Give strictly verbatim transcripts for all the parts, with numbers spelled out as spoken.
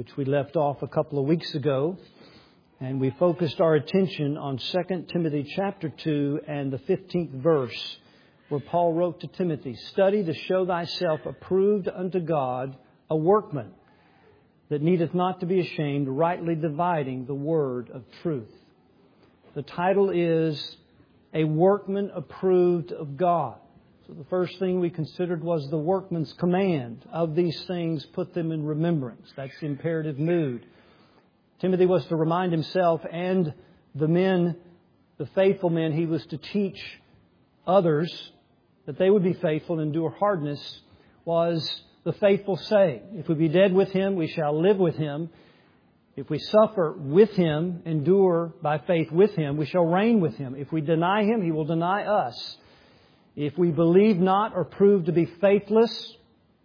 which we left off a couple of weeks ago. And we focused our attention on Second Timothy chapter two and the fifteenth verse, where Paul wrote to Timothy, "Study to show thyself approved unto God, a workman that needeth not to be ashamed, rightly dividing the word of truth." The title is "A Workman Approved of God." So the first thing we considered was the workman's command. Of these things, put them in remembrance. That's the imperative mood. Timothy was to remind himself and the men, the faithful men, he was to teach others that they would be faithful and endure hardness, was the faithful saying. If we be dead with Him, we shall live with Him. If we suffer with Him, endure by faith with Him, we shall reign with Him. If we deny Him, He will deny us. If we believe not or prove to be faithless,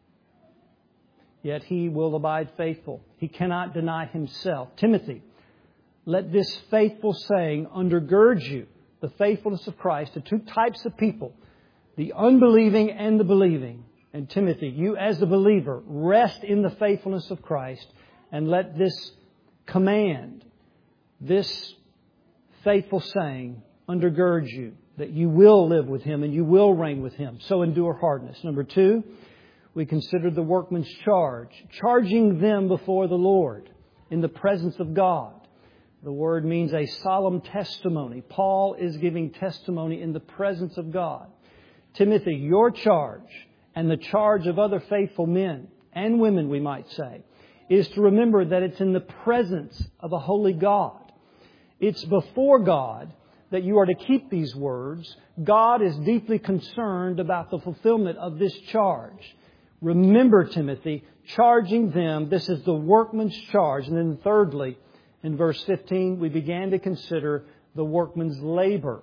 yet He will abide faithful. He cannot deny Himself. Timothy, let this faithful saying undergird you, the faithfulness of Christ, to two types of people, the unbelieving and the believing. And Timothy, you as the believer, rest in the faithfulness of Christ, and let this command, this faithful saying, undergird you, that you will live with Him and you will reign with Him. So endure hardness. Number two, we considered the workman's charge, charging them before the Lord in the presence of God. The word means a solemn testimony. Paul is giving testimony in the presence of God. Timothy, your charge and the charge of other faithful men and women, we might say, is to remember that it's in the presence of a holy God. It's before God that you are to keep these words. God is deeply concerned about the fulfillment of this charge. Remember, Timothy, charging them. This is the workman's charge. And then thirdly, in verse fifteen, we began to consider the workman's labor.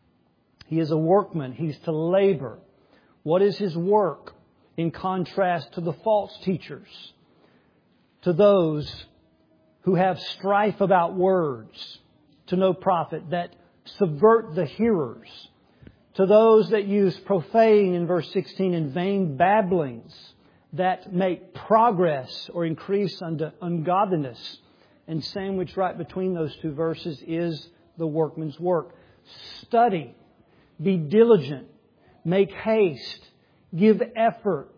He is a workman. He's to labor. What is his work in contrast to the false teachers, to those who have strife about words to no profit, that subvert the hearers, to those that use profane, in verse sixteen, and vain babblings that make progress or increase unto ungodliness. And sandwiched right between those two verses is the workman's work. Study, be diligent, make haste, give effort,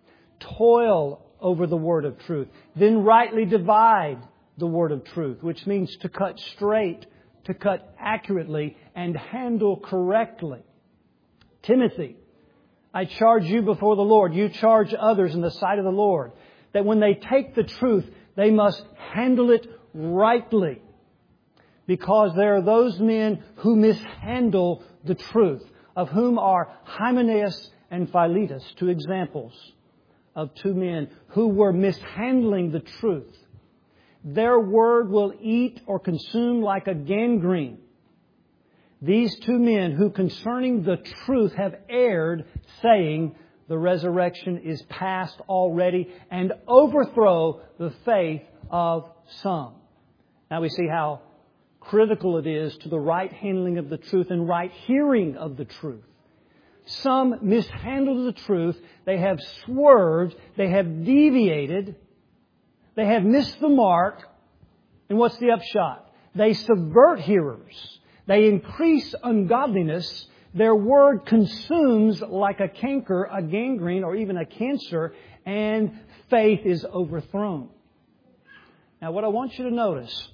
toil over the word of truth. Then rightly divide the word of truth, which means to cut straight, to cut accurately, and handle correctly. Timothy, I charge you before the Lord. You charge others in the sight of the Lord, that when they take the truth, they must handle it rightly. Because there are those men who mishandle the truth, of whom are Hymenaeus and Philetus, two examples of two men who were mishandling the truth. Their word will eat or consume like a gangrene. These two men who concerning the truth have erred, saying the resurrection is past already, and overthrow the faith of some. Now we see how critical it is to the right handling of the truth and right hearing of the truth. Some mishandled the truth. They have swerved. They have deviated. They have missed the mark. And what's the upshot? They subvert hearers. They increase ungodliness. Their word consumes like a canker, a gangrene, or even a cancer, and faith is overthrown. Now, what I want you to notice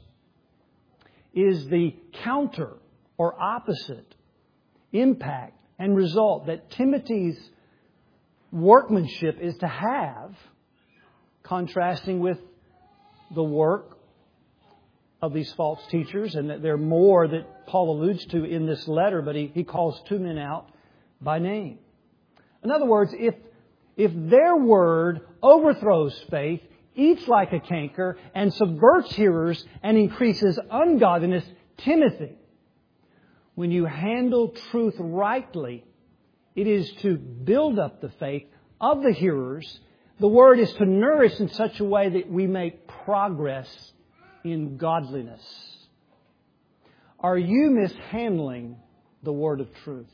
is the counter or opposite impact and result that Timothy's workmanship is to have, contrasting with the work of these false teachers, and that there are more that Paul alludes to in this letter, but he, he calls two men out by name. In other words, if, if their word overthrows faith, eats like a canker, and subverts hearers and increases ungodliness, Timothy, when you handle truth rightly, it is to build up the faith of the hearers. The word is to nourish in such a way that we make progress in godliness. Are you mishandling the word of truth?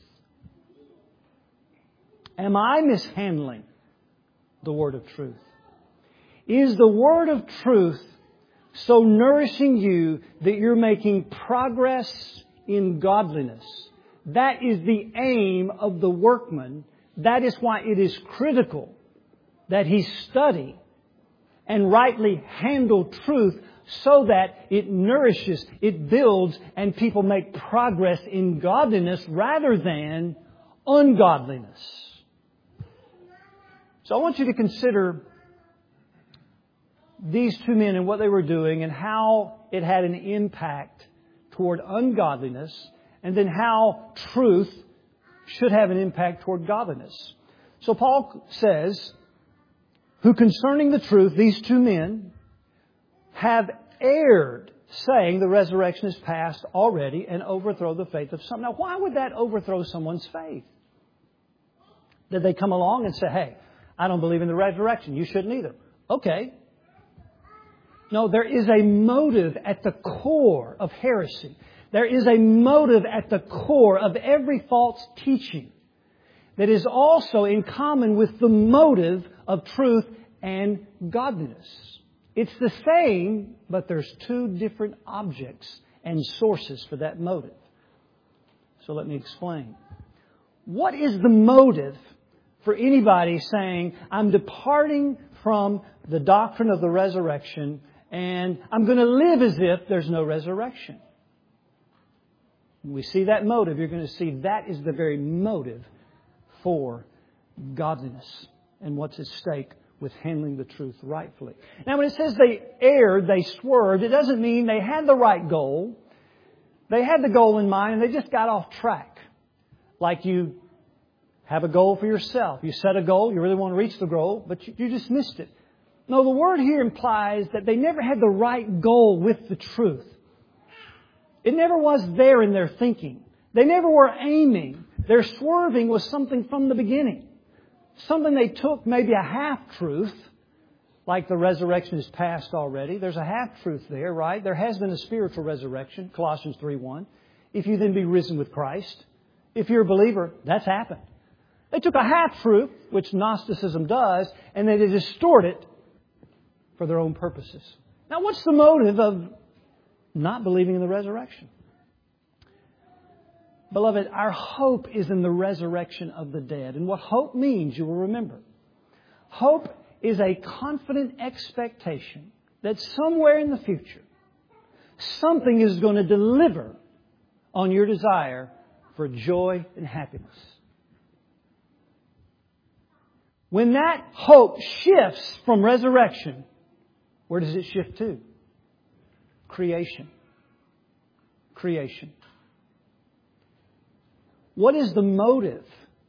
Am I mishandling the word of truth? Is the word of truth so nourishing you that you're making progress in godliness. That is the aim of the workman. That is why it is critical that he study and rightly handle truth so that it nourishes, it builds, and people make progress in godliness rather than ungodliness. So I want you to consider these two men and what they were doing and how it had an impact toward ungodliness, and then how truth should have an impact toward godliness. So Paul says, who concerning the truth, these two men have erred, saying the resurrection is past already, and overthrow the faith of some. Now, why would that overthrow someone's faith? Did they come along and say, hey, I don't believe in the resurrection. You shouldn't either. Okay. No, there is a motive at the core of heresy. There is a motive at the core of every false teaching that is also in common with the motive of truth and godliness. It's the same, but there's two different objects and sources for that motive. So let me explain. What is the motive for anybody saying, I'm departing from the doctrine of the resurrection and I'm going to live as if there's no resurrection? When we see that motive, you're going to see that is the very motive for godliness and what's at stake with handling the truth rightfully. Now, when it says they erred, they swerved, it doesn't mean they had the right goal. They had the goal in mind and they just got off track. Like you have a goal for yourself. You set a goal, you really want to reach the goal, but you, you just missed it. No, the word here implies that they never had the right goal with the truth. It never was there in their thinking. They never were aiming. Their swerving was something from the beginning. Something they took, maybe a half-truth, like the resurrection is past already. There's a half-truth there, right? There has been a spiritual resurrection, Colossians three one. If you then be risen with Christ, if you're a believer, that's happened. They took a half-truth, which Gnosticism does, and they distort it for their own purposes. Now, what's the motive of not believing in the resurrection? Beloved, our hope is in the resurrection of the dead. And what hope means, you will remember. Hope is a confident expectation that somewhere in the future, something is going to deliver on your desire for joy and happiness. When that hope shifts from resurrection, where does it shift to? Creation. Creation. What is the motive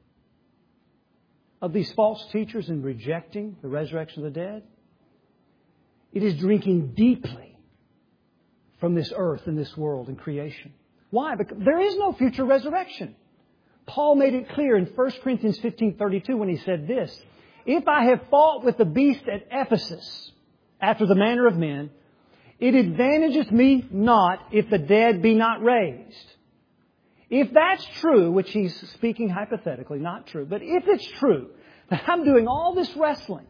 of these false teachers in rejecting the resurrection of the dead? It is drinking deeply from this earth and this world and creation. Why? Because there is no future resurrection. Paul made it clear in First Corinthians fifteen thirty-two when he said this, if I have fought with the beast at Ephesus after the manner of men, it advantages me not if the dead be not raised. If that's true, which he's speaking hypothetically, not true, but if it's true that I'm doing all this wrestling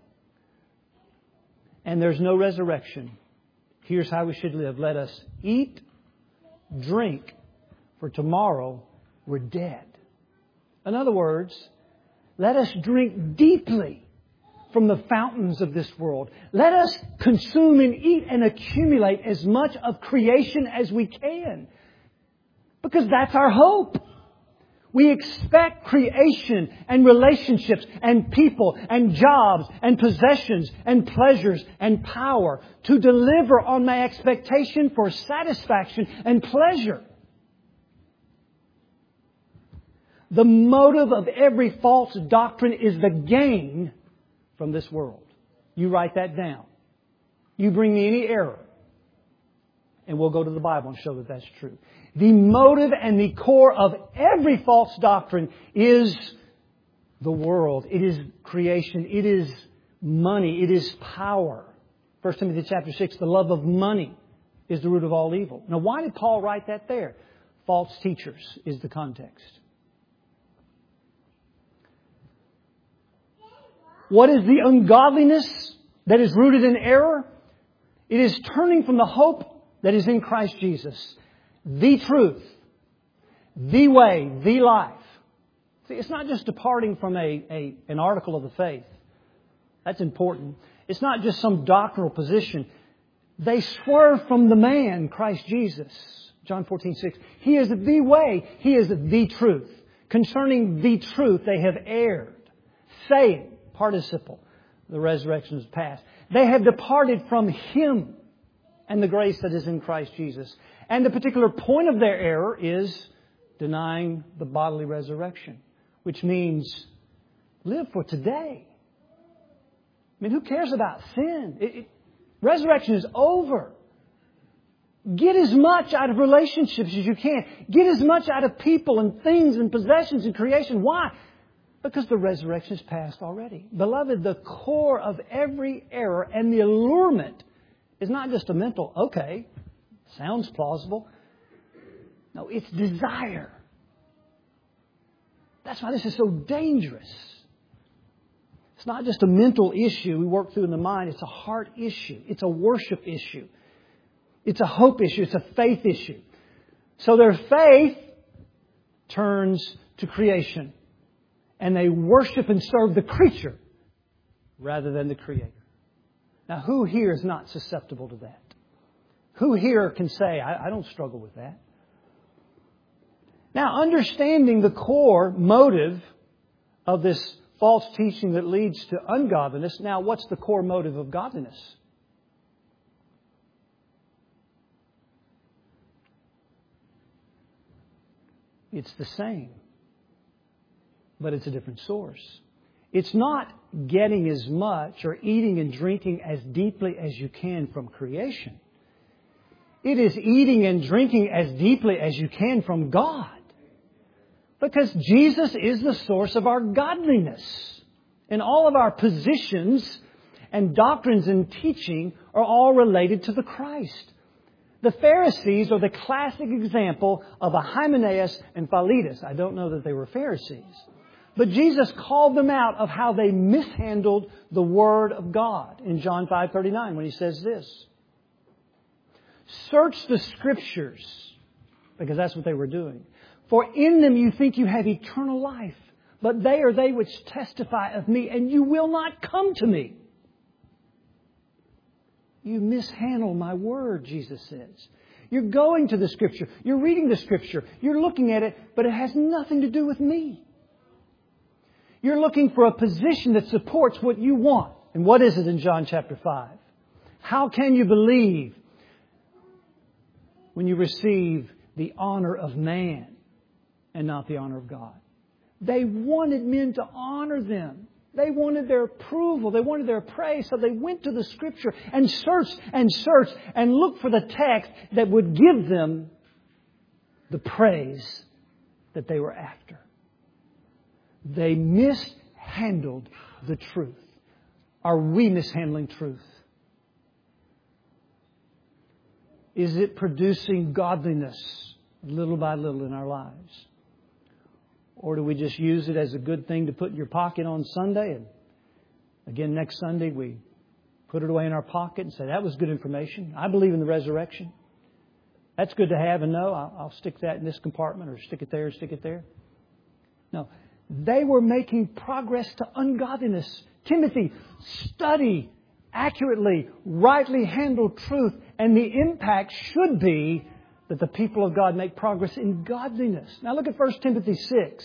and there's no resurrection, here's how we should live. Let us eat, drink, for tomorrow we're dead. In other words, let us drink deeply from the fountains of this world. Let us consume and eat and accumulate as much of creation as we can. Because that's our hope. We expect creation and relationships and people and jobs and possessions and pleasures and power to deliver on my expectation for satisfaction and pleasure. The motive of every false doctrine is the gain from this world. You write that down. You bring me any error, and we'll go to the Bible and show that that's true. The motive and the core of every false doctrine is the world. It is creation. It is money. It is power. First Timothy chapter six, the love of money is the root of all evil. Now, why did Paul write that there? False teachers is the context. What is the ungodliness that is rooted in error? It is turning from the hope that is in Christ Jesus, the truth, the way, the life. See, it's not just departing from a, a an article of the faith. That's important. It's not just some doctrinal position. They swerve from the man, Christ Jesus. John fourteen six. He is the way. He is the truth. Concerning the truth, they have erred. Saying, participle, the resurrection is past. They have departed from Him and the grace that is in Christ Jesus. And the particular point of their error is denying the bodily resurrection, which means live for today. I mean, who cares about sin? It, it, resurrection is over. Get as much out of relationships as you can. Get as much out of people and things and possessions and creation. Why? Because the resurrection is past already. Beloved, the core of every error and the allurement is not just a mental, okay, sounds plausible. No, it's desire. That's why this is so dangerous. It's not just a mental issue we work through in the mind. It's a heart issue. It's a worship issue. It's a hope issue. It's a faith issue. So their faith turns to creation. And they worship and serve the creature rather than the Creator. Now, who here is not susceptible to that? Who here can say, I, I don't struggle with that? Now, understanding the core motive of this false teaching that leads to ungodliness, now what's the core motive of godliness? It's the same, but it's a different source. It's not getting as much or eating and drinking as deeply as you can from creation. It is eating and drinking as deeply as you can from God. Because Jesus is the source of our godliness. And all of our positions and doctrines and teaching are all related to the Christ. The Pharisees are the classic example of a Hymenaeus and Philetus. I don't know that they were Pharisees. But Jesus called them out of how they mishandled the Word of God in John five thirty-nine when He says this. Search the Scriptures, because that's what they were doing. For in them you think you have eternal life, but they are they which testify of me, and you will not come to me. You mishandle my word, Jesus says. You're going to the Scripture. You're reading the Scripture. You're looking at it, but it has nothing to do with me. You're looking for a position that supports what you want. And what is it in John chapter five? How can you believe when you receive the honor of man and not the honor of God? They wanted men to honor them. They wanted their approval. They wanted their praise. So they went to the Scripture and searched and searched and looked for the text that would give them the praise that they were after. They mishandled the truth. Are we mishandling truth? Is it producing godliness little by little in our lives? Or do we just use it as a good thing to put in your pocket on Sunday? And again, next Sunday we put it away in our pocket and say, that was good information. I believe in the resurrection. That's good to have and know. I'll, I'll stick that in this compartment or stick it there and stick it there. No. They were making progress to ungodliness. Timothy, study accurately, rightly handle truth. And the impact should be that the people of God make progress in godliness. Now look at First Timothy six.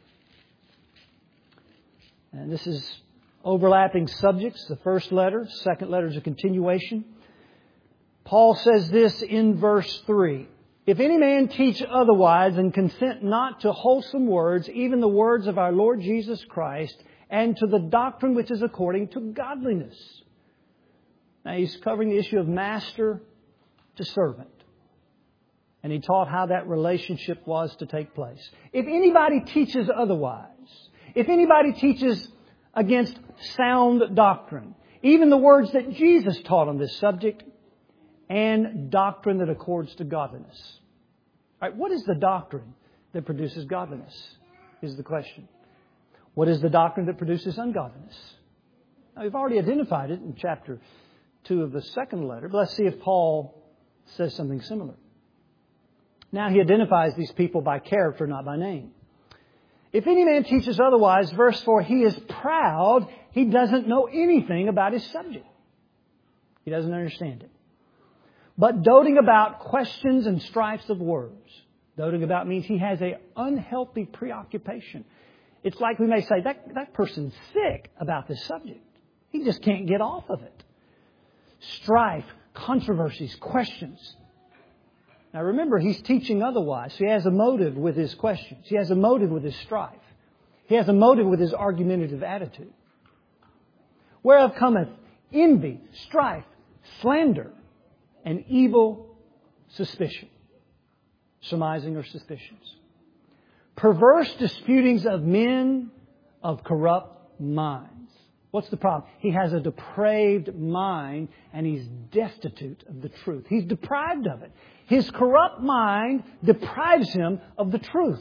And this is overlapping subjects. The first letter, second letter is a continuation. Paul says this in verse three. If any man teach otherwise and consent not to wholesome words, even the words of our Lord Jesus Christ, and to the doctrine which is according to godliness. Now he's covering the issue of master to servant. And he taught how that relationship was to take place. If anybody teaches otherwise, if anybody teaches against sound doctrine, even the words that Jesus taught on this subject, and doctrine that accords to godliness. All right, what is the doctrine that produces godliness, is the question. What is the doctrine that produces ungodliness? Now, we've already identified it in chapter two of the second letter. But let's see if Paul says something similar. Now he identifies these people by character, not by name. If any man teaches otherwise, verse four, he is proud. He doesn't know anything about his subject. He doesn't understand it. But doting about questions and strifes of words. Doting about means he has an unhealthy preoccupation. It's like we may say, that, that person's sick about this subject. He just can't get off of it. Strife, controversies, questions. Now remember, he's teaching otherwise. So he has a motive with his questions. He has a motive with his strife. He has a motive with his argumentative attitude. Whereof cometh envy, strife, slander, and evil suspicion. Surmising or suspicions. Perverse disputings of men of corrupt minds. What's the problem? He has a depraved mind and he's destitute of the truth. He's deprived of it. His corrupt mind deprives him of the truth.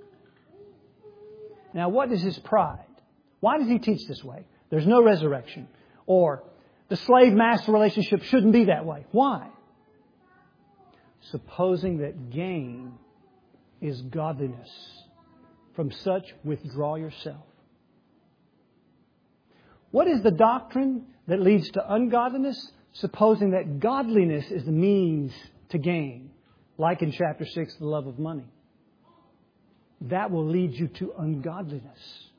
Now, what is his pride? Why does he teach this way? There's no resurrection. Or the slave-master relationship shouldn't be that way. Why? Supposing that gain is godliness. From such, withdraw yourself. What is the doctrine that leads to ungodliness? Supposing that godliness is the means to gain. Like in chapter six, the love of money. That will lead you to ungodliness.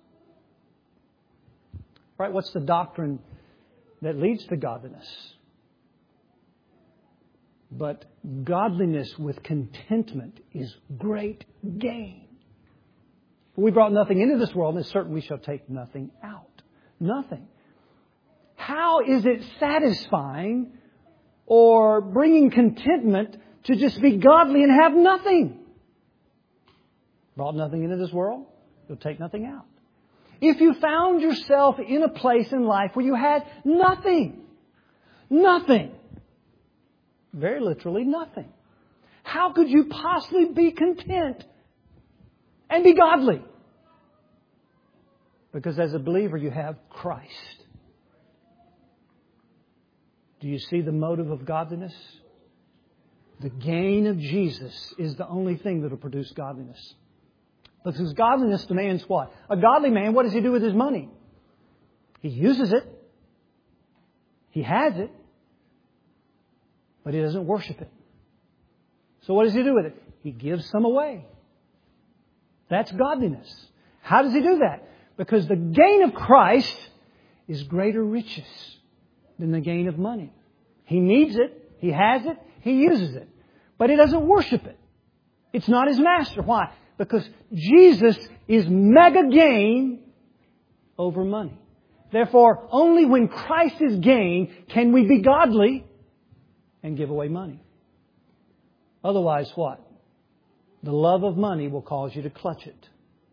Right? What's the doctrine that leads to godliness? But godliness with contentment is great gain. For we brought nothing into this world, and it's certain we shall take nothing out. Nothing. How is it satisfying or bringing contentment to just be godly and have nothing? Brought nothing into this world, you'll take nothing out. If you found yourself in a place in life where you had nothing, nothing, very literally nothing, how could you possibly be content and be godly? Because as a believer, you have Christ. Do you see the motive of godliness? The gain of Jesus is the only thing that will produce godliness. Because godliness demands what? A godly man, what does he do with his money? He uses it. He has it. But he doesn't worship it. So what does he do with it? He gives some away. That's godliness. How does he do that? Because the gain of Christ is greater riches than the gain of money. He needs it. He has it. He uses it. But he doesn't worship it. It's not his master. Why? Because Jesus is mega gain over money. Therefore, only when Christ is gain can we be godly and give away money. Otherwise, what? The love of money will cause you to clutch it.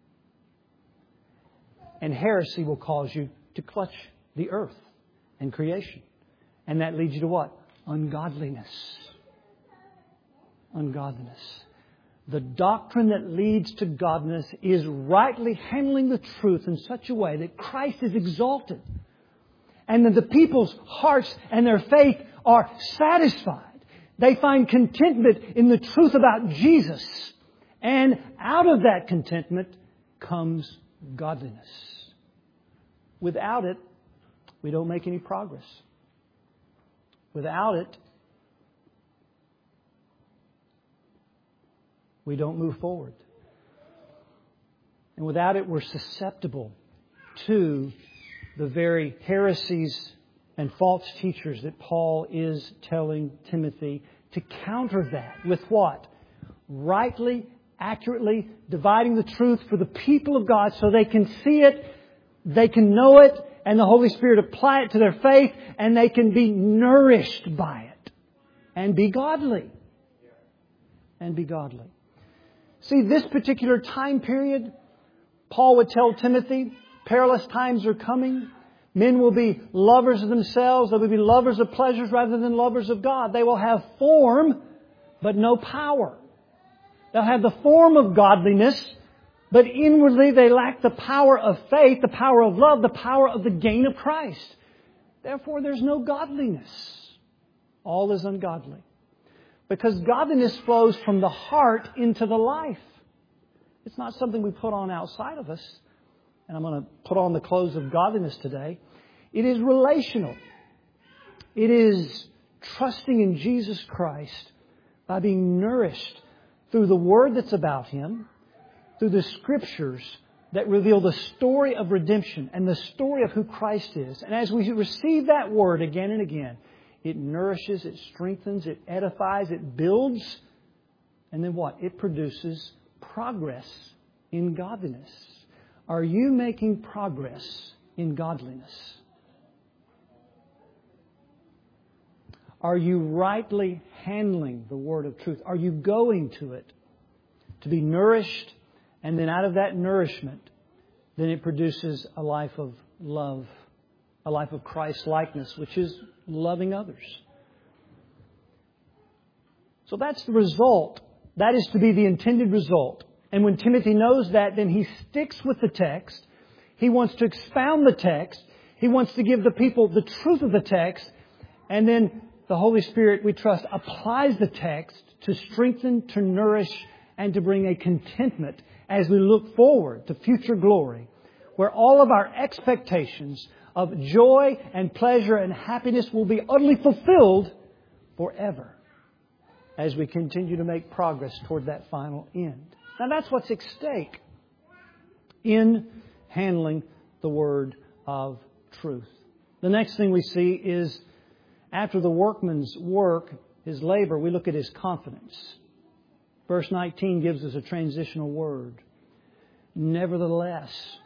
And heresy will cause you to clutch the earth and creation. And that leads you to what? Ungodliness. Ungodliness. The doctrine that leads to godliness is rightly handling the truth in such a way that Christ is exalted. And that the people's hearts and their faith are satisfied. They find contentment in the truth about Jesus. And out of that contentment comes godliness. Without it, we don't make any progress. Without it, we don't move forward. And without it, we're susceptible to the very heresies and false teachers that Paul is telling Timothy to counter that with what? Rightly, accurately dividing the truth for the people of God so they can see it, they can know it, and the Holy Spirit apply it to their faith, and they can be nourished by it and be godly. And be godly. See, this particular time period, Paul would tell Timothy, perilous times are coming. Men will be lovers of themselves. They will be lovers of pleasures rather than lovers of God. They will have form, but no power. They'll have the form of godliness, but inwardly they lack the power of faith, the power of love, the power of the gain of Christ. Therefore, there's no godliness. All is ungodly. Because godliness flows from the heart into the life. It's not something we put on outside of us. And I'm going to put on the clothes of godliness today. It is relational. It is trusting in Jesus Christ by being nourished through the Word that's about Him, through the Scriptures that reveal the story of redemption and the story of who Christ is. And as we receive that Word again and again, it nourishes, it strengthens, it edifies, it builds. And then what? It produces progress in godliness. Are you making progress in godliness? Are you rightly handling the word of truth? Are you going to it to be nourished? And then out of that nourishment, then it produces a life of love, a life of Christ-likeness, which is loving others. So that's the result. That is to be the intended result. And when Timothy knows that, then he sticks with the text. He wants to expound the text. He wants to give the people the truth of the text. And then the Holy Spirit, we trust, applies the text to strengthen, to nourish, and to bring a contentment as we look forward to future glory, where all of our expectations of joy and pleasure and happiness will be utterly fulfilled forever as we continue to make progress toward that final end. Now that's what's at stake in handling the word of truth. The next thing we see is after the workman's work, his labor, we look at his confidence. Verse nineteen gives us a transitional word. Nevertheless,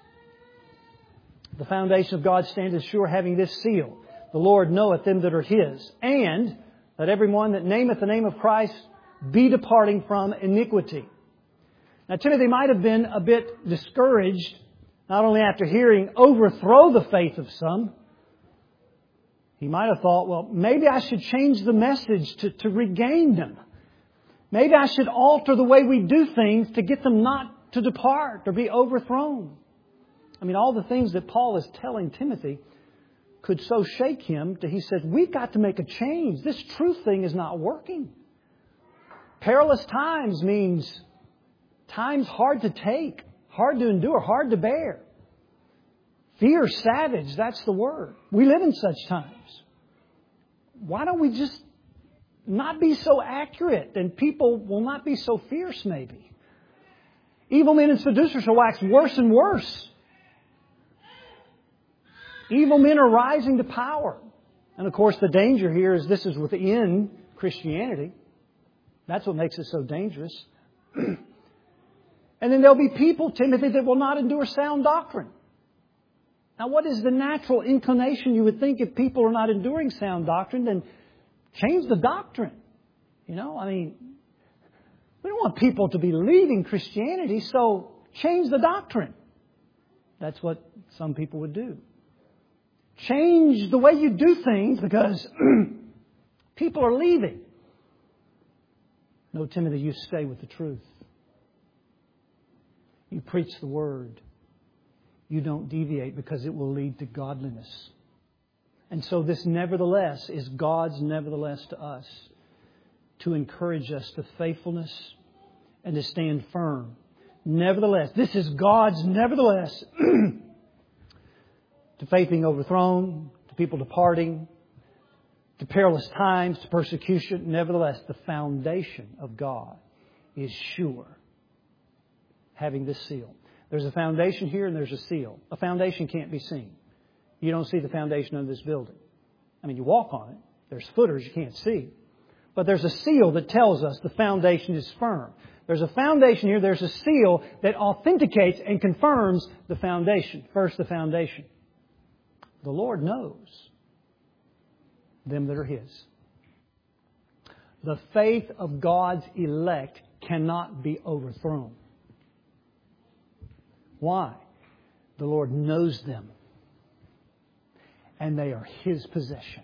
the foundation of God standeth sure, having this seal. The Lord knoweth them that are His. And let every one that nameth the name of Christ be departing from iniquity. Now, Timothy might have been a bit discouraged, not only after hearing overthrow the faith of some. He might have thought, well, maybe I should change the message to, to regain them. Maybe I should alter the way we do things to get them not to depart or be overthrown. I mean, all the things that Paul is telling Timothy could so shake him that he says, we've got to make a change. This truth thing is not working. Perilous times means times hard to take, hard to endure, hard to bear. Fear, savage, that's the word. We live in such times. Why don't we just not be so accurate, and people will not be so fierce maybe? Evil men and seducers shall wax worse and worse. Evil men are rising to power. And of course the danger here is this is within Christianity. That's what makes it so dangerous. And then there'll be people, Timothy, that will not endure sound doctrine. Now what is the natural inclination? You would think if people are not enduring sound doctrine, then change the doctrine. You know, I mean, we don't want people to be leaving Christianity, so change the doctrine. That's what some people would do. Change the way you do things because people are leaving. No, Timothy, you stay with the truth. You preach the Word. You don't deviate because it will lead to godliness. And so this nevertheless is God's nevertheless to us to encourage us to faithfulness and to stand firm. Nevertheless, this is God's nevertheless to faith being overthrown, to people departing, to perilous times, to persecution. Nevertheless, the foundation of God is sure, having this seal. There's a foundation here and there's a seal. A foundation can't be seen. You don't see the foundation of this building. I mean, you walk on it. There's footers you can't see. But there's a seal that tells us the foundation is firm. There's a foundation here. There's a seal that authenticates and confirms the foundation. First, the foundation. The Lord knows them that are His. The faith of God's elect cannot be overthrown. Why? The Lord knows them. And they are His possession.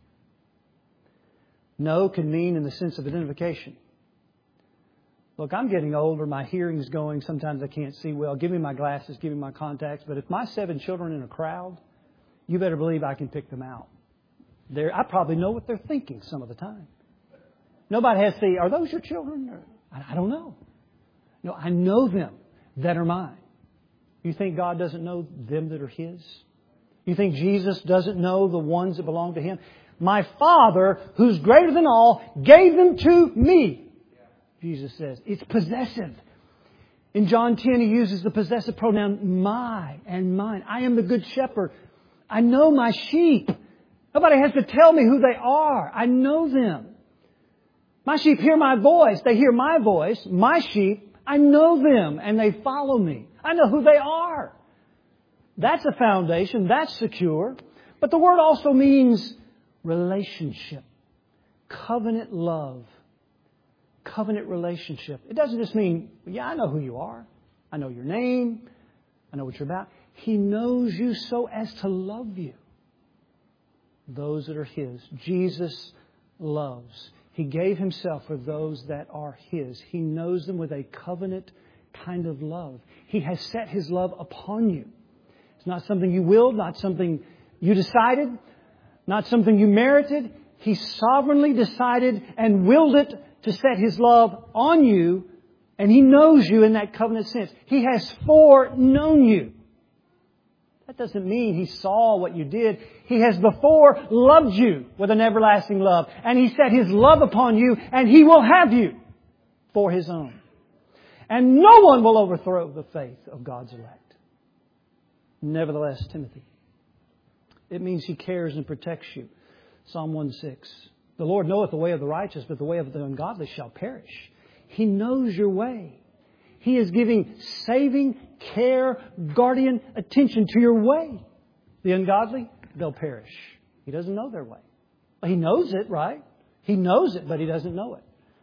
Know can mean in the sense of identification. Look, I'm getting older. My hearing's going. Sometimes I can't see well. Give me my glasses. Give me my contacts. But if my seven children in a crowd, you better believe I can pick them out. They're, I probably know what they're thinking some of the time. Nobody has to say, are those your children? Or, I, I don't know. No, I know them that are mine. You think God doesn't know them that are His? You think Jesus doesn't know the ones that belong to Him? My Father, who's greater than all, gave them to me. Jesus says. It's possessive. In John ten, He uses the possessive pronoun my and mine. I am the good shepherd. I know my sheep. Nobody has to tell me who they are. I know them. My sheep hear my voice. They hear my voice. My sheep, I know them and they follow me. I know who they are. That's a foundation. That's secure. But the word also means relationship. Covenant love. Covenant relationship. It doesn't just mean, yeah, I know who you are. I know your name. I know what you're about. He knows you so as to love you. Those that are His. Jesus loves. He gave Himself for those that are His. He knows them with a covenant kind of love. He has set His love upon you. It's not something you willed, not something you decided, not something you merited. He sovereignly decided and willed it to set His love on you, and He knows you in that covenant sense. He has foreknown you. That doesn't mean He saw what you did. He has before loved you with an everlasting love, and He set His love upon you, and He will have you for His own. And no one will overthrow the faith of God's elect. Nevertheless, Timothy, it means He cares and protects you. Psalm one six. The Lord knoweth the way of the righteous, but the way of the ungodly shall perish. He knows your way. He is giving saving care, guardian attention to your way. The ungodly, they'll perish. He doesn't know their way. He knows it, right? He knows it, but He doesn't know it.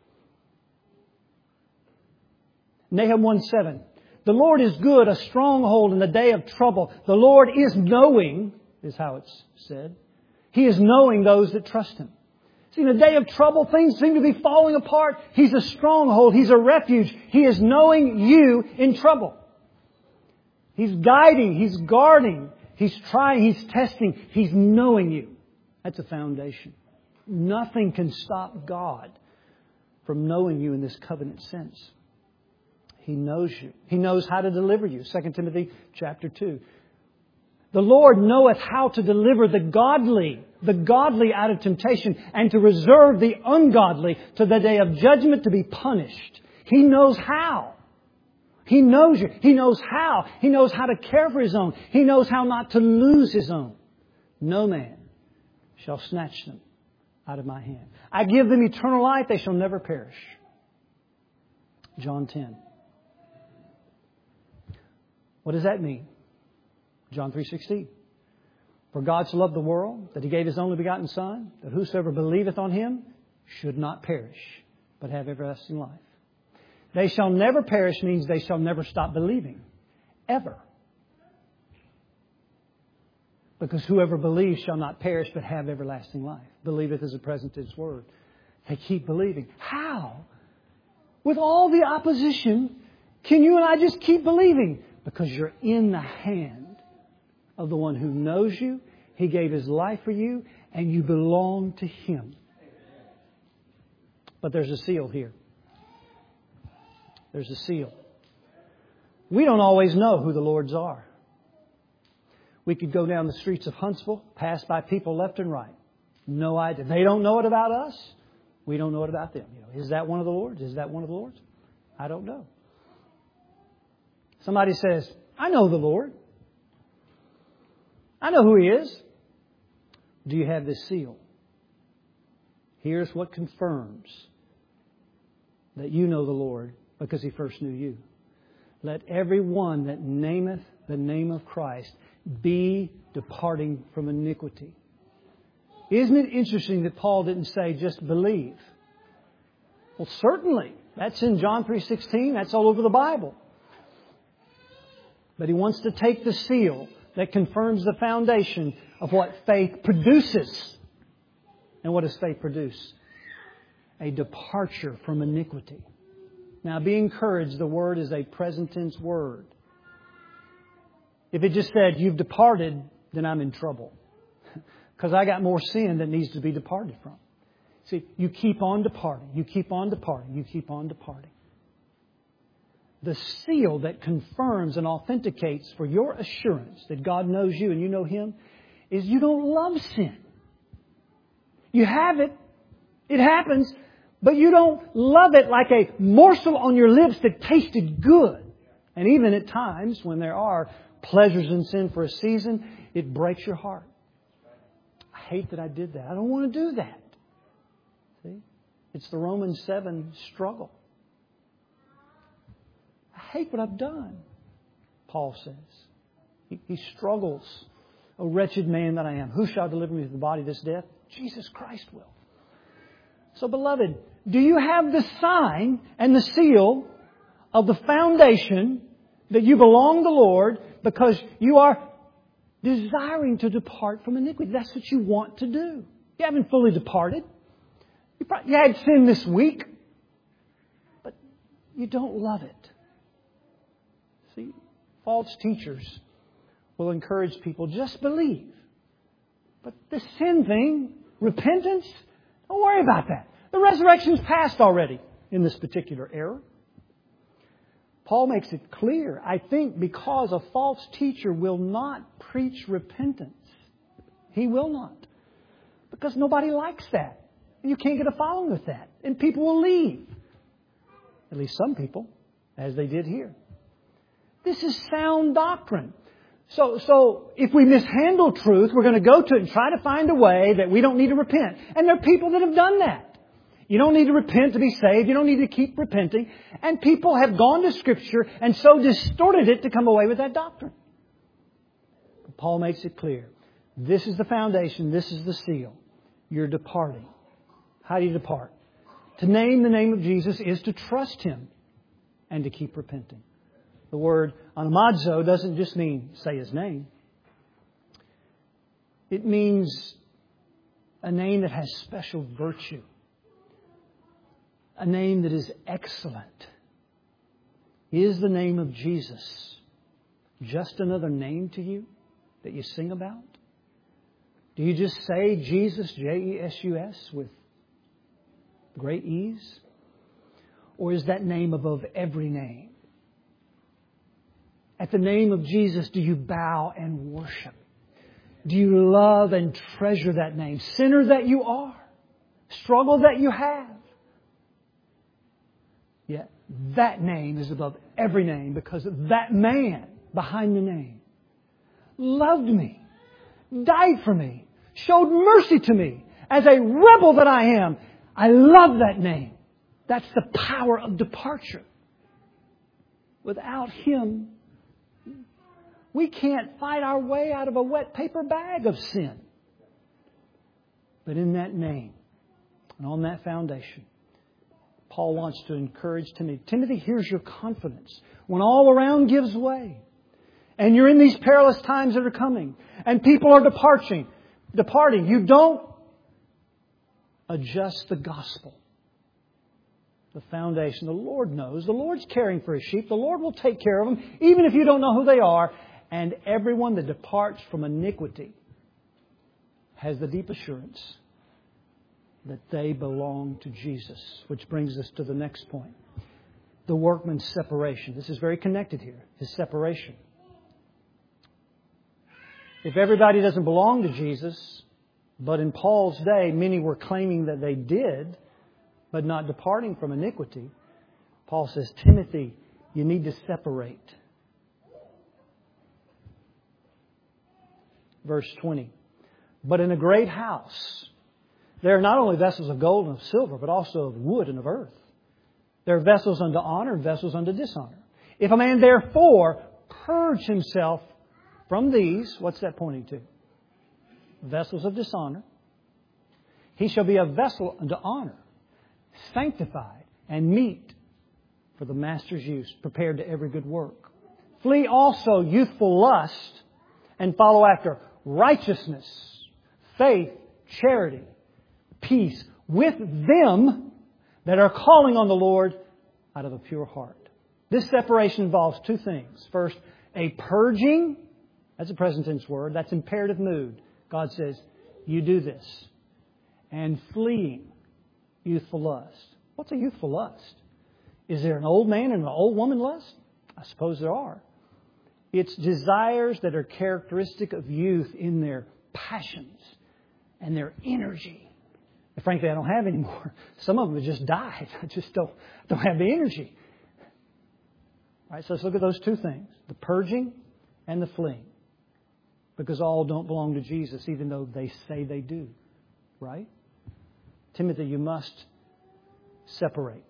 Nahum one seven. The Lord is good, a stronghold in the day of trouble. The Lord is knowing, is how it's said. He is knowing those that trust Him. See, in a day of trouble, things seem to be falling apart. He's a stronghold. He's a refuge. He is knowing you in trouble. He's guiding. He's guarding. He's trying. He's testing. He's knowing you. That's a foundation. Nothing can stop God from knowing you in this covenant sense. He knows you. He knows how to deliver you. Second Timothy chapter two. The Lord knoweth how to deliver the godly, the godly out of temptation, and to reserve the ungodly to the day of judgment to be punished. He knows how. He knows you. He knows how. He knows how to care for His own. He knows how not to lose His own. No man shall snatch them out of my hand. I give them eternal life. They shall never perish. John ten. What does that mean? John three sixteen. For God so loved the world that He gave His only begotten Son, that whosoever believeth on Him should not perish, but have everlasting life. They shall never perish means they shall never stop believing. Ever. Because whoever believes shall not perish, but have everlasting life. Believeth is a present tense word. They keep believing. How? With all the opposition, can you and I just keep believing? Because you're in the hand of the one who knows you. He gave His life for you, and you belong to Him. But there's a seal here. There's a seal. We don't always know who the Lord's are. We could go down the streets of Huntsville, pass by people left and right. No idea. They don't know it about us. We don't know it about them. You know, is that one of the Lord's? Is that one of the Lord's? I don't know. Somebody says, I know the Lord. I know who He is. Do you have this seal? Here's what confirms that you know the Lord because He first knew you. Let every one that nameth the name of Christ be departing from iniquity. Isn't it interesting that Paul didn't say just believe? Well, certainly. That's in John three sixteen. That's all over the Bible. But he wants to take the seal that confirms the foundation of what faith produces. And what does faith produce? A departure from iniquity. Now, be encouraged. The word is a present tense word. If it just said, you've departed, then I'm in trouble. Because I got more sin that needs to be departed from. See, you keep on departing. You keep on departing. You keep on departing. The seal that confirms and authenticates for your assurance that God knows you and you know Him is you don't love sin. You have it. It happens. But you don't love it like a morsel on your lips that tasted good. And even at times when there are pleasures in sin for a season, it breaks your heart. I hate that I did that. I don't want to do that. See? It's the Romans seven struggle. I hate what I've done, Paul says. He, he struggles. O wretched man that I am, who shall deliver me from the body of this death? Jesus Christ will. So, beloved, do you have the sign and the seal of the foundation that you belong to the Lord because you are desiring to depart from iniquity? That's what you want to do. You haven't fully departed. You, probably, you had sin this week, but you don't love it. See, false teachers will encourage people, just believe. But the sin thing, repentance, don't worry about that. The resurrection's past already in this particular era. Paul makes it clear, I think, because a false teacher will not preach repentance. He will not. Because nobody likes that. And you can't get a following with that. And people will leave. At least some people, as they did here. This is sound doctrine. So, so if we mishandle truth, we're going to go to it and try to find a way that we don't need to repent. And there are people that have done that. You don't need to repent to be saved. You don't need to keep repenting. And people have gone to Scripture and so distorted it to come away with that doctrine. But Paul makes it clear. This is the foundation. This is the seal. You're departing. How do you depart? To name the name of Jesus is to trust Him and to keep repenting. The word anamazo doesn't just mean say His name. It means a name that has special virtue. A name that is excellent. Is the name of Jesus just another name to you that you sing about? Do you just say Jesus, J E S U S, with great ease? Or is that name above every name? At the name of Jesus, do you bow and worship? Do you love and treasure that name? Sinner that you are. Struggle that you have. Yet that name is above every name because that man behind the name loved me, died for me, showed mercy to me. As a rebel that I am, I love that name. That's the power of departure. Without Him, we can't fight our way out of a wet paper bag of sin. But in that name and on that foundation, Paul wants to encourage Timothy. Timothy, here's your confidence. When all around gives way, and you're in these perilous times that are coming, and people are departing, departing, you don't adjust the gospel. The foundation, the Lord knows. The Lord's caring for His sheep. The Lord will take care of them, even if you don't know who they are. And everyone that departs from iniquity has the deep assurance that they belong to Jesus. Which brings us to the next point. The workman's separation. This is very connected here. His separation. If everybody doesn't belong to Jesus, but in Paul's day many were claiming that they did, but not departing from iniquity, Paul says, Timothy, you need to separate. Verse twenty. But in a great house, there are not only vessels of gold and of silver, but also of wood and of earth. There are vessels unto honor and vessels unto dishonor. If a man therefore purge himself from these, what's that pointing to? Vessels of dishonor. He shall be a vessel unto honor, sanctified and meet for the master's use, prepared to every good work. Flee also youthful lust, and follow after righteousness, faith, charity, peace with them that are calling on the Lord out of a pure heart. This separation involves two things. First, a purging. That's a present tense word. That's imperative mood. God says, you do this. And fleeing youthful lust. What's a youthful lust? Is there an old man and an old woman lust? I suppose there are. It's desires that are characteristic of youth in their passions and their energy. And frankly, I don't have any more. Some of them have just died. I just don't, don't have the energy. All right, so let's look at those two things. The purging and the fleeing. Because all don't belong to Jesus, even though they say they do. Right? Timothy, you must separate.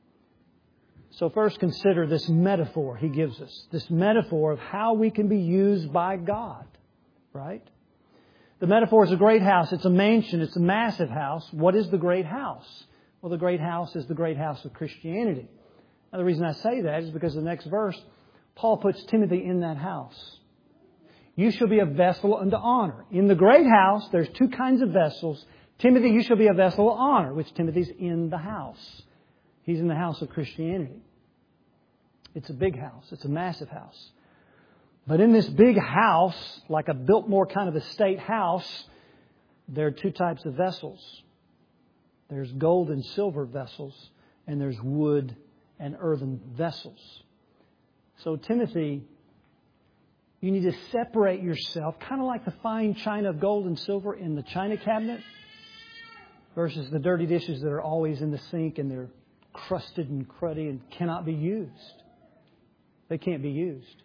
So first consider this metaphor he gives us. This metaphor of how we can be used by God. Right? The metaphor is a great house. It's a mansion. It's a massive house. What is the great house? Well, the great house is the great house of Christianity. Now, the reason I say that is because the next verse, Paul puts Timothy in that house. You shall be a vessel unto honor. In the great house, there's two kinds of vessels. Timothy, you shall be a vessel of honor, which Timothy's in the house. He's in the house of Christianity. It's a big house. It's a massive house. But in this big house, like a Biltmore kind of estate house, there are two types of vessels. There's gold and silver vessels, and there's wood and earthen vessels. So Timothy, you need to separate yourself, kind of like the fine china of gold and silver in the china cabinet versus the dirty dishes that are always in the sink and they're crusted and cruddy and cannot be used. They can't be used.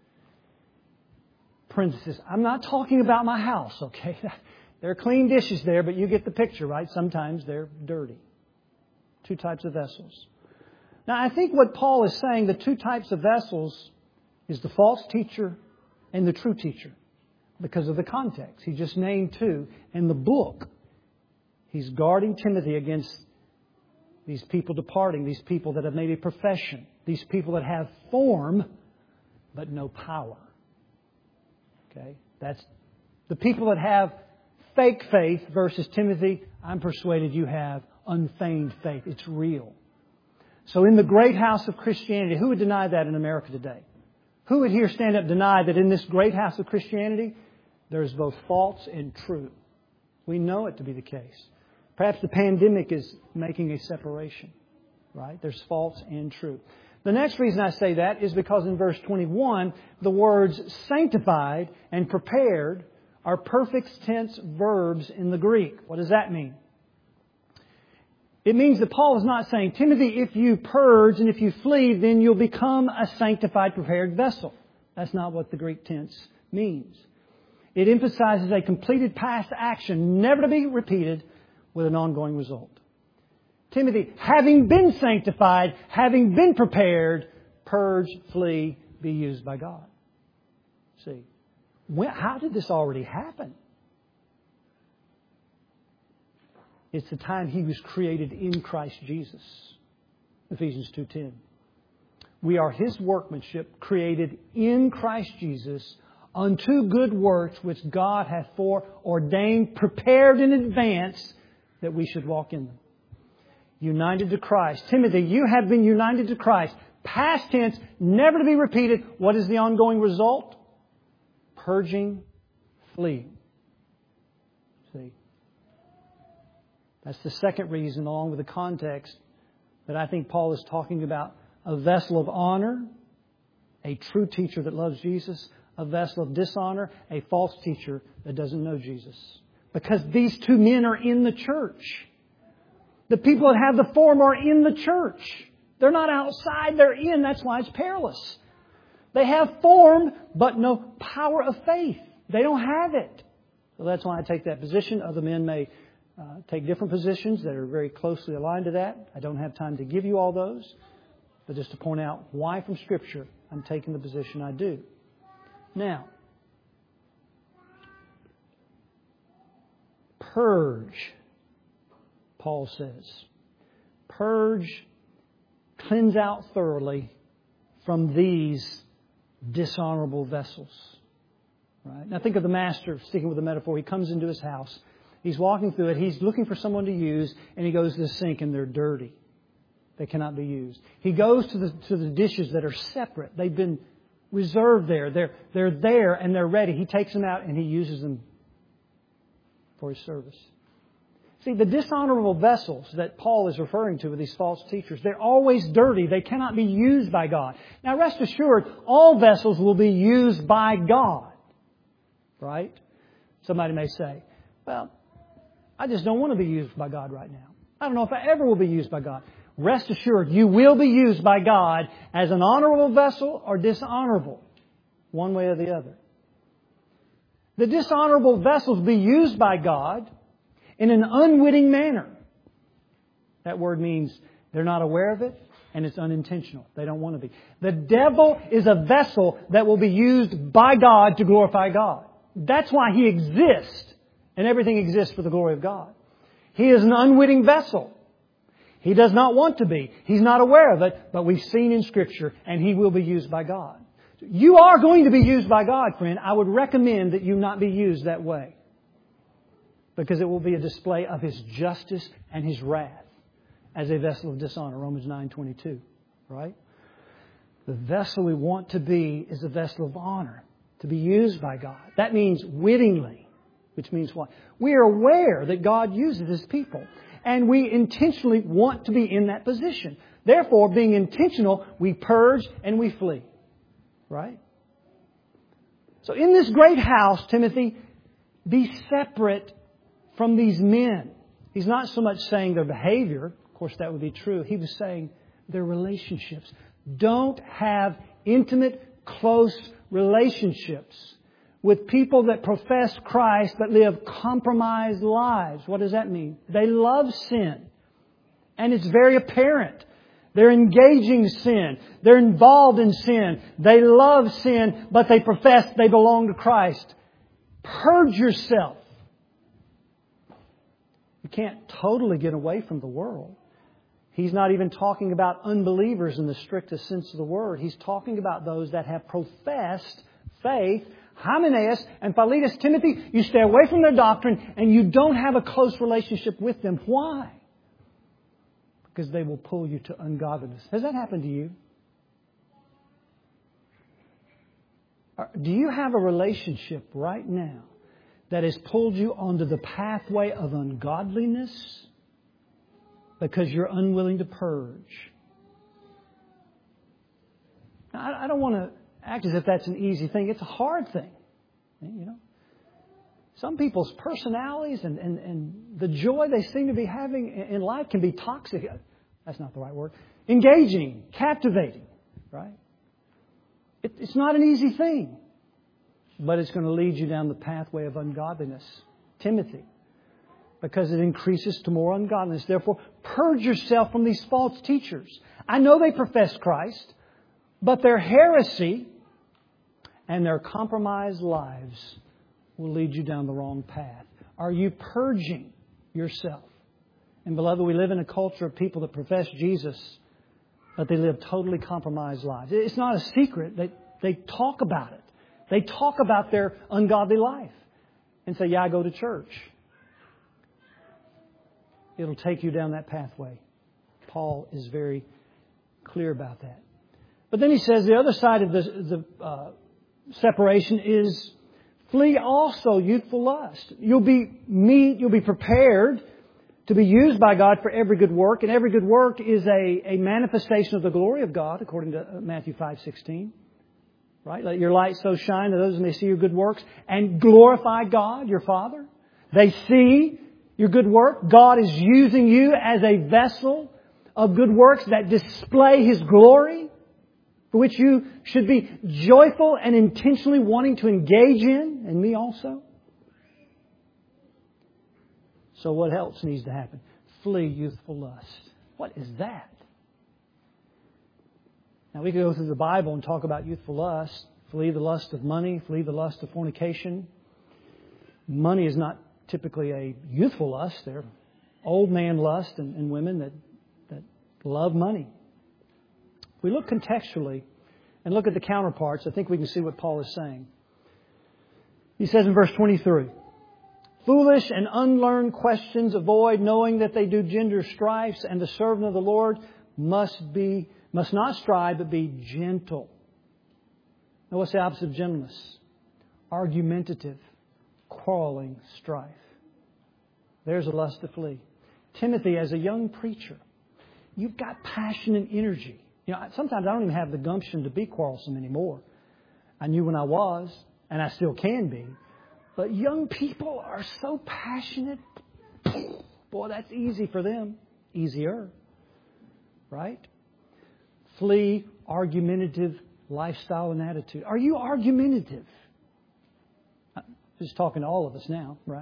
Parenthesis, I'm not talking about my house, okay? There are clean dishes there, but you get the picture, right? Sometimes they're dirty. Two types of vessels. Now, I think what Paul is saying, the two types of vessels, is the false teacher and the true teacher. Because of the context. He just named two. In the book, he's guarding Timothy against these people departing, these people that have made a profession, these people that have form but no power. Okay? That's the people that have fake faith versus Timothy, I'm persuaded you have unfeigned faith. It's real. So in the great house of Christianity, who would deny that in America today? Who would here stand up and deny that in this great house of Christianity, there's both false and true? We know it to be the case. Perhaps the pandemic is making a separation, right? There's false and true. The next reason I say that is because in verse twenty-one, the words sanctified and prepared are perfect tense verbs in the Greek. What does that mean? It means that Paul is not saying, Timothy, if you purge and if you flee, then you'll become a sanctified, prepared vessel. That's not what the Greek tense means. It emphasizes a completed past action, never to be repeated, with an ongoing result. Timothy, having been sanctified, having been prepared, purge, flee, be used by God. See, when, how did this already happen? It's the time he was created in Christ Jesus. Ephesians two ten. We are His workmanship, created in Christ Jesus, unto good works which God hath foreordained, prepared in advance, that we should walk in them. United to Christ. Timothy, you have been united to Christ. Past tense, never to be repeated. What is the ongoing result? Purging, fleeing. See? That's the second reason, along with the context, that I think Paul is talking about a vessel of honor, a true teacher that loves Jesus, a vessel of dishonor, a false teacher that doesn't know Jesus. Because these two men are in the church. The people that have the form are in the church. They're not outside, they're in. That's why it's perilous. They have form, but no power of faith. They don't have it. So that's why I take that position. Other men may uh, take different positions that are very closely aligned to that. I don't have time to give you all those. But just to point out why from Scripture I'm taking the position I do. Now, purge, Paul says. Purge, cleanse out thoroughly from these dishonorable vessels. Right? Now think of the master, sticking with the metaphor. He comes into his house. He's walking through it. He's looking for someone to use, and he goes to the sink, and they're dirty. They cannot be used. He goes to the to the dishes that are separate. They've been reserved there. They're they're there and they're ready. He takes them out and he uses them for His service. See, the dishonorable vessels that Paul is referring to with these false teachers, they're always dirty. They cannot be used by God. Now, rest assured, all vessels will be used by God. Right? Somebody may say, well, I just don't want to be used by God right now. I don't know if I ever will be used by God. Rest assured, you will be used by God as an honorable vessel or dishonorable, one way or the other. The dishonorable vessels be used by God in an unwitting manner. That word means they're not aware of it and it's unintentional. They don't want to be. The devil is a vessel that will be used by God to glorify God. That's why he exists, and everything exists for the glory of God. He is an unwitting vessel. He does not want to be. He's not aware of it, but we've seen in Scripture, and he will be used by God. You are going to be used by God, friend. I would recommend that you not be used that way, because it will be a display of His justice and His wrath as a vessel of dishonor. Romans nine twenty-two, right? The vessel we want to be is a vessel of honor, to be used by God. That means wittingly, which means what? We are aware that God uses His people, and we intentionally want to be in that position. Therefore, being intentional, we purge and we flee. Right? So in this great house, Timothy, be separate from these men. He's not so much saying their behavior. Of course, that would be true. He was saying their relationships. Don't have intimate, close relationships with people that profess Christ but live compromised lives. What does that mean? They love sin. And it's very apparent. They're engaging sin. They're involved in sin. They love sin, but they profess they belong to Christ. Purge yourself. You can't totally get away from the world. He's not even talking about unbelievers in the strictest sense of the word. He's talking about those that have professed faith. Hymenaeus and Philetus, Timothy, you stay away from their doctrine and you don't have a close relationship with them. Why? Because they will pull you to ungodliness. Has that happened to you? Do you have a relationship right now that has pulled you onto the pathway of ungodliness because you're unwilling to purge? Now, I don't want to act as if that's an easy thing. It's a hard thing. You know, some people's personalities and, and, and the joy they seem to be having in life can be toxic. That's not the right word. Engaging, captivating, right? It, it's not an easy thing, but it's going to lead you down the pathway of ungodliness. Timothy, because it increases to more ungodliness. Therefore, purge yourself from these false teachers. I know they profess Christ, but their heresy and their compromised lives will lead you down the wrong path. Are you purging yourself? And beloved, we live in a culture of people that profess Jesus, but they live totally compromised lives. It's not a secret. They, they talk about it. They talk about their ungodly life and say, yeah, I go to church. It'll take you down that pathway. Paul is very clear about that. But then he says the other side of the, the uh, separation is flee also youthful lust. You'll be meet, you'll be prepared to be used by God for every good work. And every good work is a, a manifestation of the glory of God, according to Matthew five sixteen. Right? Let your light so shine that others may see your good works and glorify God, your Father. They see your good work. God is using you as a vessel of good works that display His glory, for which you should be joyful and intentionally wanting to engage in, and me also. So what else needs to happen? Flee youthful lust. What is that? Now we could go through the Bible and talk about youthful lust. Flee the lust of money. Flee the lust of fornication. Money is not typically a youthful lust. They're old man lust and, and women that, that love money. If we look contextually and look at the counterparts, I think we can see what Paul is saying. He says in verse twenty-three, foolish and unlearned questions avoid, knowing that they do gender strifes, and the servant of the Lord must be must not strive, but be gentle. Now, what's the opposite of gentleness? Argumentative, quarreling, strife. There's a lust to flee. Timothy, as a young preacher, you've got passion and energy. You know, sometimes I don't even have the gumption to be quarrelsome anymore. I knew when I was, and I still can be. But young people are so passionate. Boy, that's easy for them. Easier. Right? Flee argumentative lifestyle and attitude. Are you argumentative? I'm just talking to all of us now, right?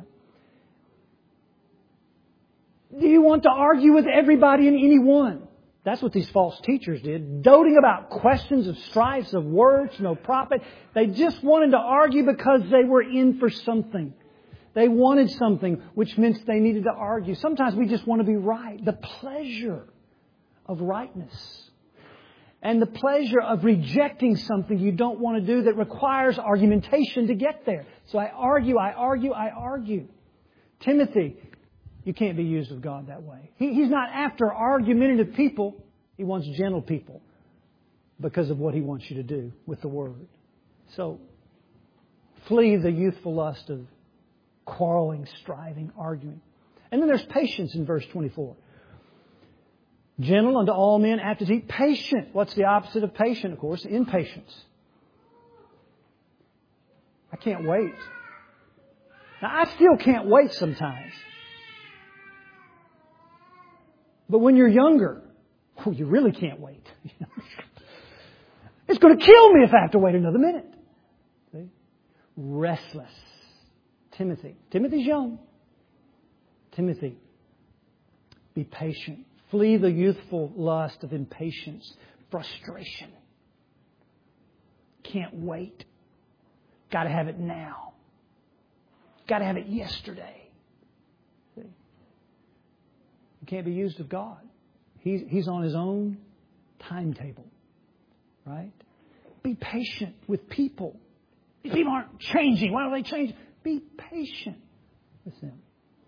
Do you want to argue with everybody and anyone? That's what these false teachers did. Doting about questions of strifes of words, no profit. They just wanted to argue because they were in for something. They wanted something, which meant they needed to argue. Sometimes we just want to be right. The pleasure of rightness. And the pleasure of rejecting something you don't want to do that requires argumentation to get there. So I argue, I argue, I argue. Timothy, you can't be used of God that way. He, he's not after argumentative people. He wants gentle people because of what He wants you to do with the Word. So flee the youthful lust of quarreling, striving, arguing. And then there's patience in verse twenty-four. Gentle unto all men, apt to teach. Patient. What's the opposite of patient, of course? Impatience. I can't wait. Now, I still can't wait sometimes. But when you're younger, oh, you really can't wait. It's going to kill me if I have to wait another minute. See? Restless. Timothy. Timothy's young. Timothy, be patient. Flee the youthful lust of impatience, frustration. Can't wait. Got to have it now. Got to have it yesterday. See? You can't be used of God. He's, he's on His own timetable. Right? Be patient with people. These people aren't changing. Why don't they change? Be patient with them.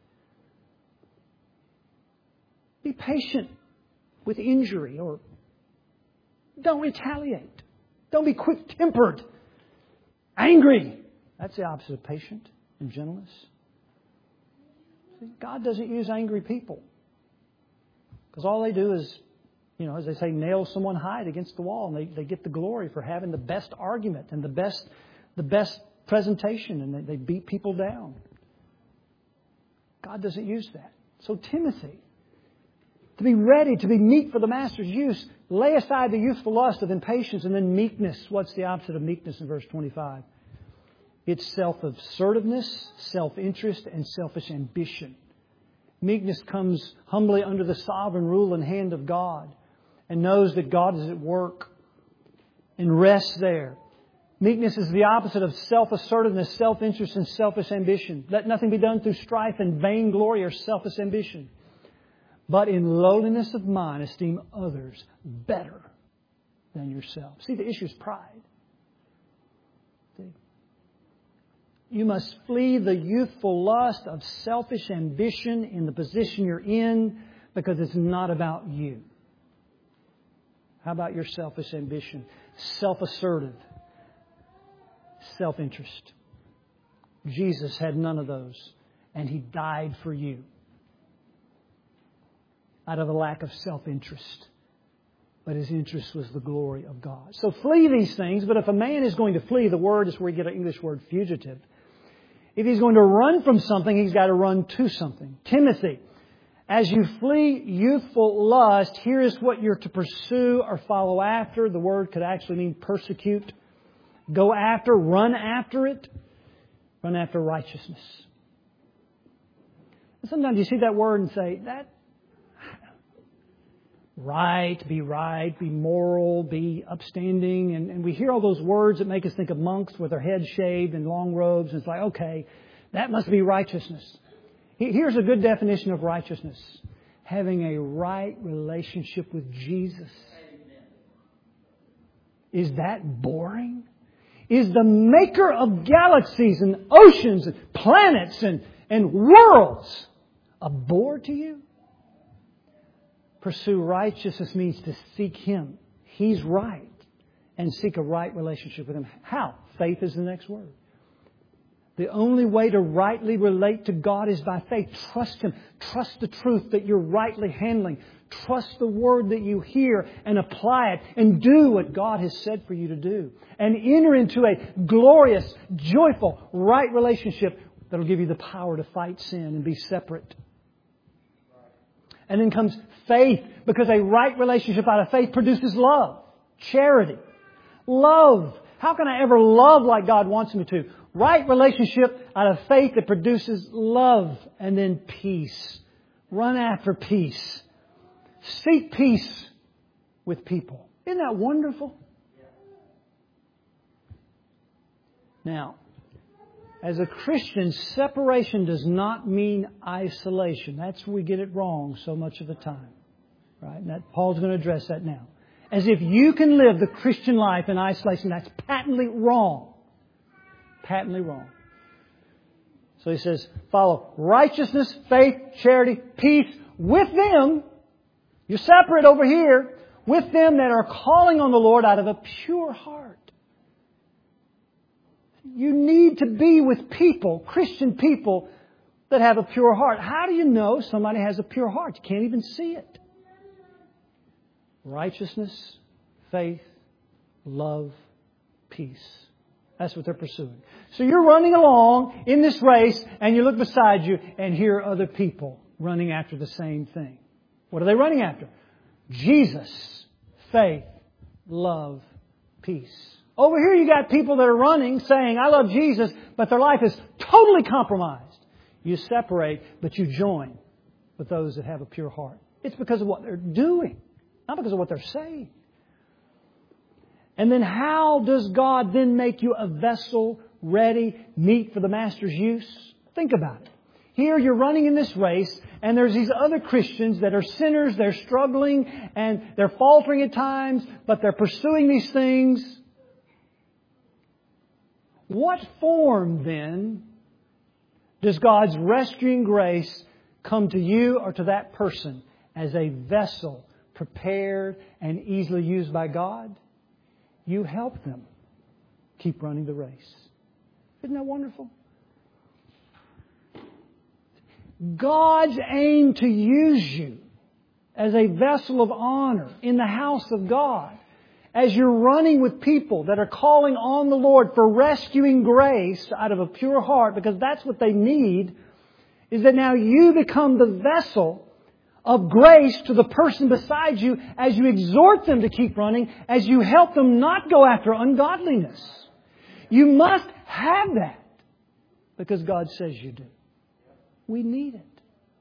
Be patient with injury, or don't retaliate. Don't be quick-tempered, angry. That's the opposite of patient and gentleness. See, God doesn't use angry people because all they do is, you know, as they say, nail someone hide against the wall, and they, they get the glory for having the best argument and the best the best presentation, and they, they beat people down. God doesn't use that. So Timothy, to be ready, to be meek for the Master's use, lay aside the youthful lust of impatience, and then meekness. What's the opposite of meekness in verse twenty-five? It's self-assertiveness, self-interest, and selfish ambition. Meekness comes humbly under the sovereign rule and hand of God and knows that God is at work and rests there. Meekness is the opposite of self-assertiveness, self-interest, and selfish ambition. Let nothing be done through strife and vainglory or selfish ambition. But in lowliness of mind, esteem others better than yourself. See, the issue is pride. See? You must flee the youthful lust of selfish ambition in the position you're in because it's not about you. How about your selfish ambition? Self-assertive. Self-interest. Jesus had none of those, and He died for you out of a lack of self-interest. But His interest was the glory of God. So flee these things, but if a man is going to flee, the word is where we get our English word fugitive. If he's going to run from something, he's got to run to something. Timothy, as you flee youthful lust, here is what you're to pursue or follow after. The word could actually mean persecute. Go after, run after it. Run after righteousness. And sometimes you see that word and say, that right, be right, be moral, be upstanding. And, and we hear all those words that make us think of monks with their heads shaved and long robes. And it's like, okay, that must be righteousness. Here's a good definition of righteousness. Having a right relationship with Jesus. Is that boring? Is the maker of galaxies and oceans and planets and, and worlds a bore to you? Pursue righteousness means to seek Him. He's right. And seek a right relationship with Him. How? Faith is the next word. The only way to rightly relate to God is by faith. Trust Him. Trust the truth that you're rightly handling. Trust the Word that you hear and apply it and do what God has said for you to do. And enter into a glorious, joyful, right relationship that will give you the power to fight sin and be separate. And then comes faith, because a right relationship out of faith produces love, charity, love. How can I ever love like God wants me to? Right relationship out of faith that produces love, and then peace. Run after peace. Seek peace with people. Isn't that wonderful? Now, as a Christian, separation does not mean isolation. That's where we get it wrong so much of the time. Right? And that, Paul's going to address that now. As if you can live the Christian life in isolation. That's patently wrong. Patently wrong. So he says, follow righteousness, faith, charity, peace with them. You're separate over here. With them that are calling on the Lord out of a pure heart. You need to be with people, Christian people, that have a pure heart. How do you know somebody has a pure heart? You can't even see it. Righteousness, faith, love, peace. That's what they're pursuing. So you're running along in this race and you look beside you and hear other people running after the same thing. What are they running after? Jesus, faith, love, peace. Over here you got people that are running saying, I love Jesus, but their life is totally compromised. You separate, but you join with those that have a pure heart. It's because of what they're doing, not because of what they're saying. And then how does God then make you a vessel ready, meet for the Master's use? Think about it. Here you're running in this race and there's these other Christians that are sinners, they're struggling and they're faltering at times, but they're pursuing these things. What form then does God's rescuing grace come to you or to that person as a vessel prepared and easily used by God? You help them keep running the race. Isn't that wonderful? God's aim to use you as a vessel of honor in the house of God, as you're running with people that are calling on the Lord for rescuing grace out of a pure heart, because that's what they need, is that now you become the vessel of grace to the person beside you as you exhort them to keep running, as you help them not go after ungodliness. You must have that because God says you do. We need it.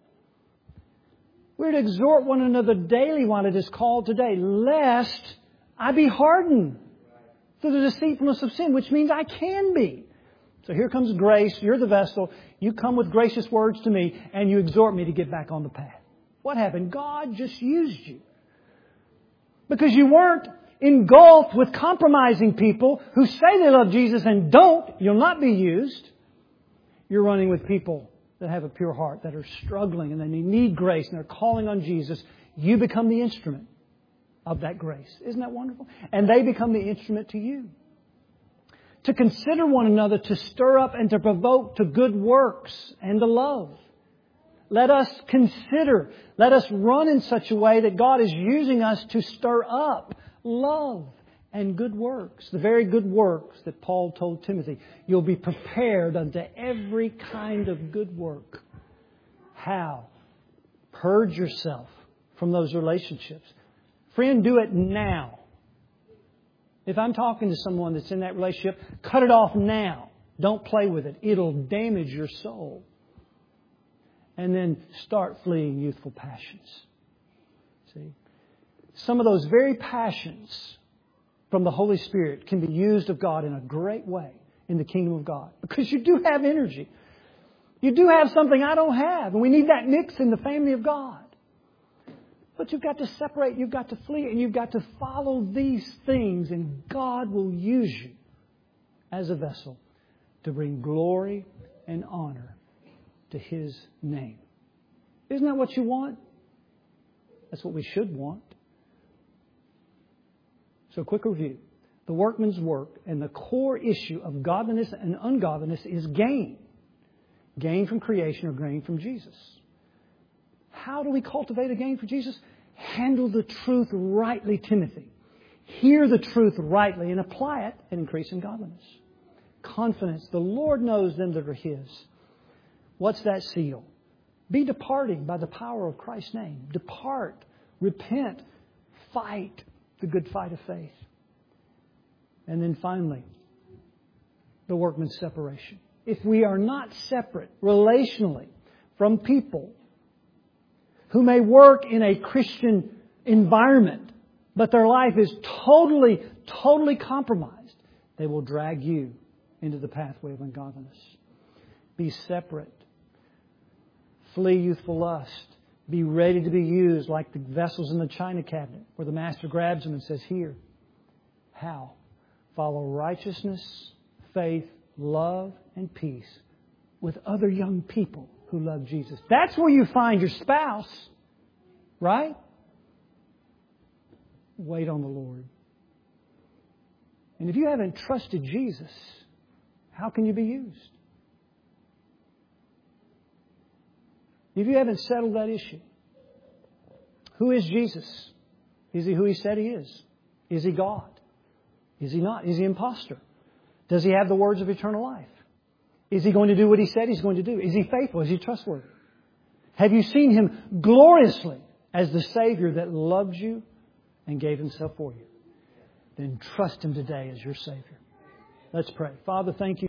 We're to exhort one another daily while it is called today, lest I be hardened through the deceitfulness of sin, which means I can be. So here comes grace. You're the vessel. You come with gracious words to me and you exhort me to get back on the path. What happened? God just used you. Because you weren't engulfed with compromising people who say they love Jesus and don't. You'll not be used. You're running with people that have a pure heart, that are struggling and they need grace and they're calling on Jesus. You become the instrument of that grace. Isn't that wonderful? And they become the instrument to you. To consider one another, to stir up and to provoke to good works and to love. Let us consider, let us run in such a way that God is using us to stir up love and good works. The very good works that Paul told Timothy. You'll be prepared unto every kind of good work. How? Purge yourself from those relationships. Friend, do it now. If I'm talking to someone that's in that relationship, cut it off now. Don't play with it. It'll damage your soul. And then start fleeing youthful passions. See? Some of those very passions from the Holy Spirit can be used of God in a great way in the kingdom of God. Because you do have energy. You do have something I don't have. And we need that mix in the family of God. But you've got to separate. You've got to flee. And you've got to follow these things. And God will use you as a vessel to bring glory and honor to His name. Isn't that what you want? That's what we should want. So, quick review. the workman's work, and the core issue of godliness and ungodliness is gain. Gain from creation or gain from Jesus. How do we cultivate a gain for Jesus? Handle the truth rightly, Timothy. Hear the truth rightly and apply it and increase in godliness. Confidence. The Lord knows them that are His. What's that seal? Be departing by the power of Christ's name. Depart. Repent. Fight the good fight of faith. And then finally, the workman's separation. If we are not separate relationally from people who may work in a Christian environment, but their life is totally, totally compromised, they will drag you into the pathway of ungodliness. Be separate. Flee youthful lust. Be ready to be used like the vessels in the china cabinet where the master grabs them and says, here. How? Follow righteousness, faith, love, and peace with other young people who love Jesus. That's where you find your spouse, right? Wait on the Lord. And if you haven't trusted Jesus, how can you be used? If you haven't settled that issue, who is Jesus? Is He who He said He is? Is He God? Is He not? Is He imposter? Does He have the words of eternal life? Is He going to do what He said He's going to do? Is He faithful? Is He trustworthy? Have you seen Him gloriously as the Savior that loves you and gave Himself for you? Then trust Him today as your Savior. Let's pray. Father, thank you.